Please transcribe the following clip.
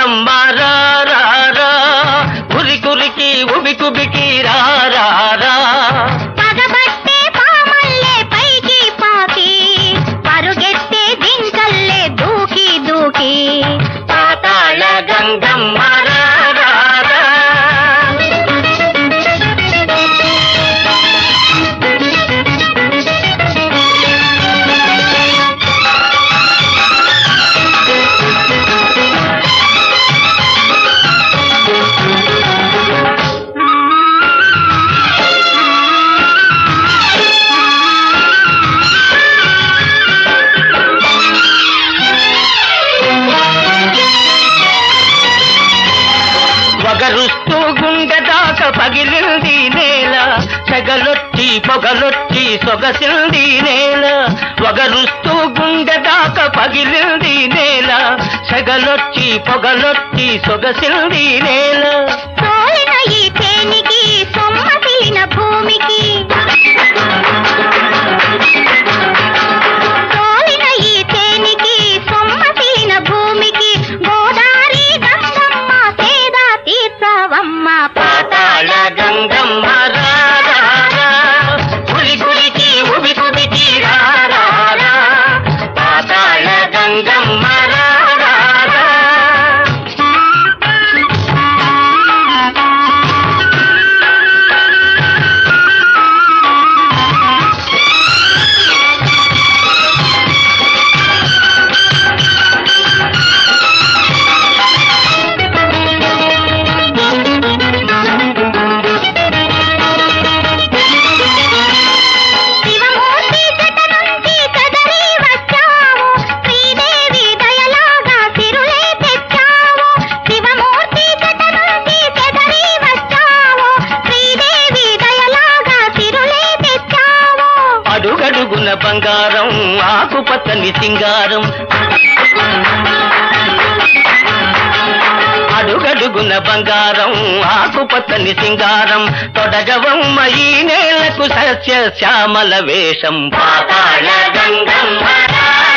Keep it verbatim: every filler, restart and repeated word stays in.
గంగమ్మ రా రా రా, కురి కురికి ఉబి కుబికి రా రా రా. పగబట్టే పామల్లే పైకి పాకి, పరుగెత్తే దింకల్లే దూకి దూకి, పాతాళ గంగమ్మ రా రా రా. వగరుస్తూ గుండె దాకా పగిలింది నేల, సెగలొచ్చి పొగలొచ్చి సొగసింది నేల. వగరుస్తూ గుండె దాకా పగిలింది నేల, సెగలొచ్చి పొగలొచ్చి సొగసింది నేల. సోలిన ఈ తేనికి సొమ్మసిలిన భూమికి, సోలిన ఈ తేనికి సొమ్మసిలిన భూమికి, గోదారి గంగమ్మ సేదా తీర్చవమ్మ. పాతాళ గంగమ్మ రా రా రా, కురి కురికి ఉబి కుబికి రా రా రా. పాతాళ గంగమ్మ రా రా రా. శివమూర్తి జట నుంచి కదలి వచ్చావు, శ్రీదేవి దయలాగా సిరులే తెచ్చావు. శివమూర్తి జట నుంచి కదలి వచ్చావు, శ్రీదేవి దయలాగా సిరులే తెచ్చావు. అడుగడుగున బంగారం ఆకుపచ్చని సింగారం, అడుగడుగున బంగారం ఆకుపచ్చని సింగారం. తొడగవమ్మ ఈ నేలకు సస్య శ్యామల వేషం. పాతాళ గంగమ్మ రా